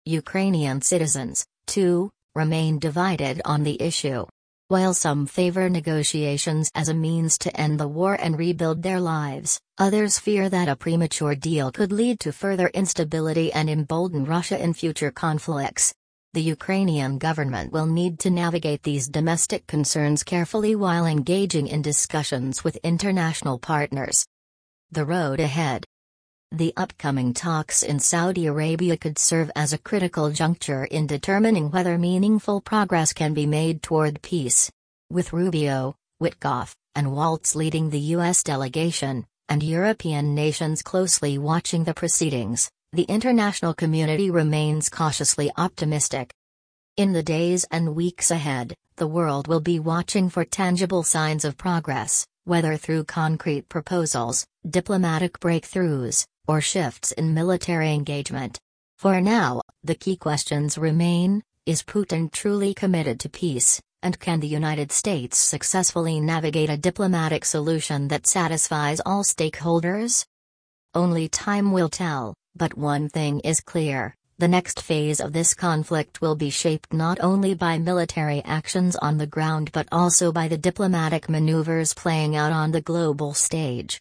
Ukrainian citizens, too, remain divided on the issue. While some favor negotiations as a means to end the war and rebuild their lives, others fear that a premature deal could lead to further instability and embolden Russia in future conflicts. The Ukrainian government will need to navigate these domestic concerns carefully while engaging in discussions with international partners. The road ahead. The upcoming talks in Saudi Arabia could serve as a critical juncture in determining whether meaningful progress can be made toward peace. With Rubio, Witkoff, and Waltz leading the U.S. delegation, and European nations closely watching the proceedings, the international community remains cautiously optimistic. In the days and weeks ahead, the world will be watching for tangible signs of progress, whether through concrete proposals, diplomatic breakthroughs, or shifts in military engagement. For now, the key questions remain: is Putin truly committed to peace, and can the United States successfully navigate a diplomatic solution that satisfies all stakeholders? Only time will tell, but one thing is clear: the next phase of this conflict will be shaped not only by military actions on the ground but also by the diplomatic maneuvers playing out on the global stage.